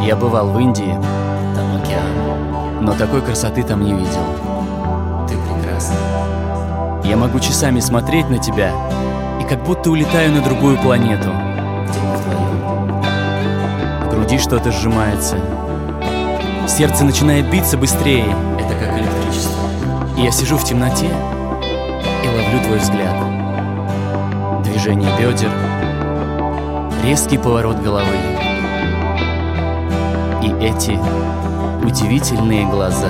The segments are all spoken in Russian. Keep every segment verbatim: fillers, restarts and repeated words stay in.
Я бывал в Индии, там океан, но такой красоты там не видел. Ты прекрасна. Я могу часами смотреть на тебя и как будто улетаю на другую планету. Где мы вдвоем? В груди что-то сжимается, сердце начинает биться быстрее. Это как электричество. И я сижу в темноте и ловлю твой взгляд. Движение бедер, резкий поворот головы и эти удивительные глаза.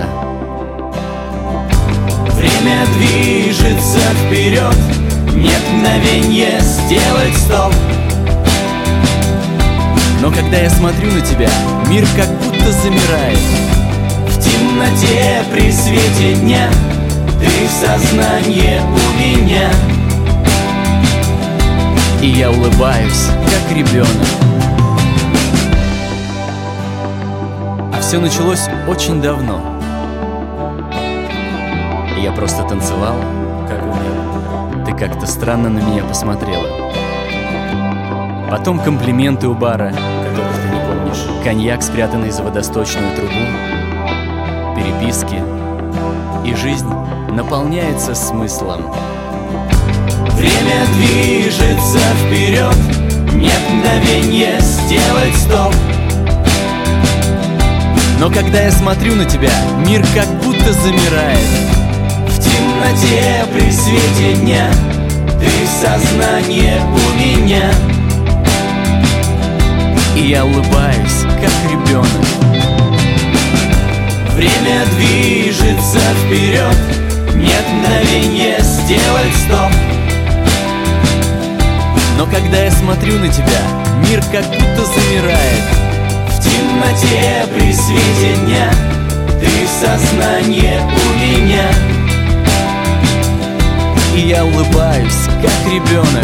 Время движется вперед, нет мгновенья сделать стоп. Но когда я смотрю на тебя, мир как будто замирает. В темноте при свете дня ты сознание у меня. И я улыбаюсь, как ребенок. А все началось очень давно. Я просто танцевал, Как у меня. ты как-то странно на меня посмотрела. Потом комплименты у бара, Которых ты не помнишь. коньяк, спрятанный за водосточную трубу, переписки. И жизнь наполняется смыслом. Время движется вперед, нет мгновенья сделать стоп. Но когда я смотрю на тебя, мир как будто замирает. В темноте при свете дня ты сознание у меня. И я улыбаюсь, как ребенок. Время движется вперед, нет мгновенья сделать стоп. Но когда я смотрю на тебя, мир как будто замирает. В темноте при свете дня ты сознание у меня. И я улыбаюсь, как ребенок.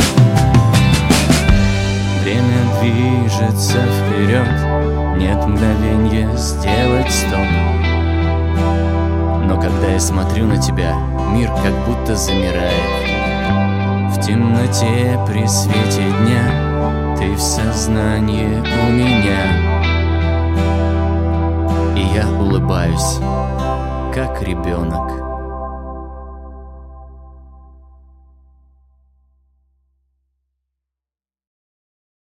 Время движется вперед, нет мгновенья сделать стоп. Но когда я смотрю на тебя, мир как будто замирает. В темноте при свете дня ты в сознании у меня. И я улыбаюсь, как ребенок.